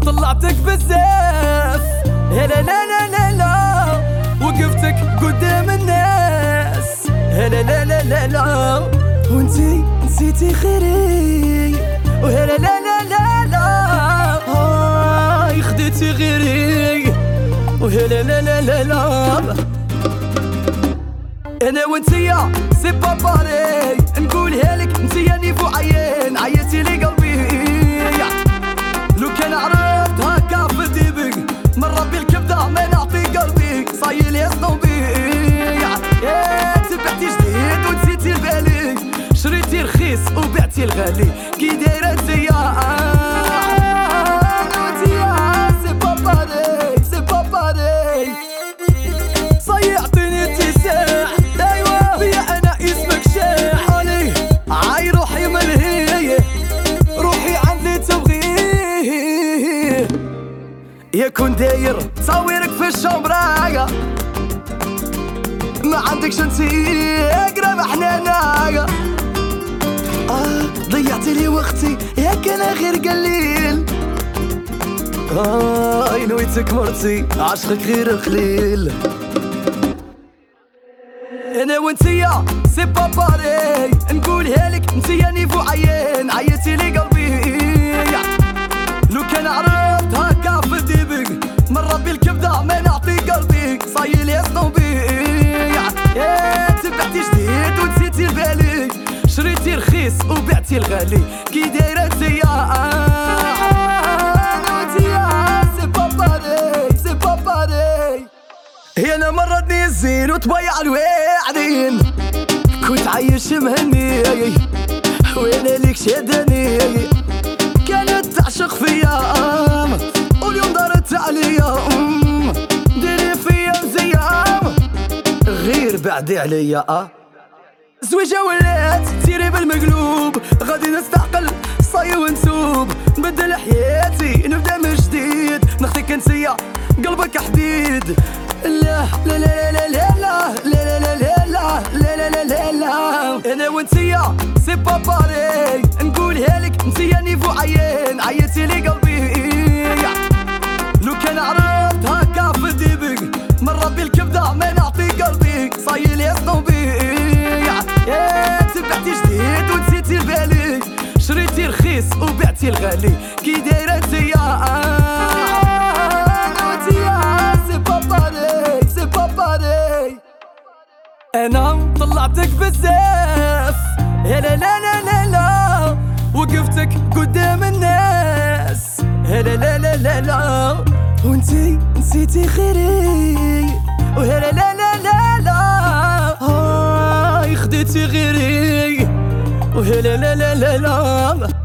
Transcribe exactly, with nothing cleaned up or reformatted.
طلعتك بزاف، لا لا لا لا لا، وقفتك قدام الناس، لا لا لا لا لا، وانتي نسيتي خيري، ولا لا لا لا لا، هاي خديتي غيري، ولا لا لا لا لا. انا وانتيا سي با باري، نقولها لك انتيا نيفو عيان، عيتي لي قلبي لو كان عرفت هكا في ديبك، من ربي الكبده ما نعطي قلبي، صايل يا صنوبي يا تبعتي جديد ونسيتي البالي، شريتي رخيص وبعتي الغالي، كي دايره انتيا وانتيا سي با باري سي با باري، صيعتيني اتساع ايوا بيا انا اسمك شاح علي، عاي روحي ملهي روحي عندي تبغيه، يكون داير تصاويرك في الشمبراقة، ما عندكش انتي اقرب حناناقة، آه ضيعتي لي وقتي ياك انا غير قليل، آه نويتك مرتي عشقك غير قليل. انا وانتيا سي با باري، نقولها لك انتيا نيفو عيان، عيتي لي قلبي لو كان عرفت هكا في ديبك، من ربي الكبده ما نعطي قلبي، صايل يا صنوبي يا تبعتي جديد ونسيتي البالي، شريتي رخيص وبعتي الغالي، كي دايره انتيا وانتيا سي با باري سي با باري. هي انا مرضني الزين وتبيع الواعدين، كنت عايش مهني وانا ليك شادني، كانت تعشق فيا واليوم دارت عليا، ديري فيا مزيام غير بعدي عليا، اه زويجة ولات تيري بالمقلوب، غادي نستعقل صاي ونسوب، نبدل حياتي نبدا من جديد، نخطيك انتيا قلبك حديد، لا لا لا لا لا لا لا لا لا لا لا لا لا لا. انا وانتيا سي با باري، نقولها لك انتيا نيفو عيان، عيتي لي قلبي لو كان عرفت هكا في ديبك، من ربي الكبده ما نعطي قلبي، صايل يا صنوبي يا تبعتي جديد ونسيتي البالي، شريتي رخيص وبعتي الغالي، كي دايره انتيا وانتيا سي با باري سي با باري. انا طلعتك بزاف، لا لا لا لا لا، وقفتك قدام الناس، لا لا لا لا لا، وانتي نسيتي خيري، ولا لا لا لا لا، هاي خديتي غيري، ولا لا لا لا لا.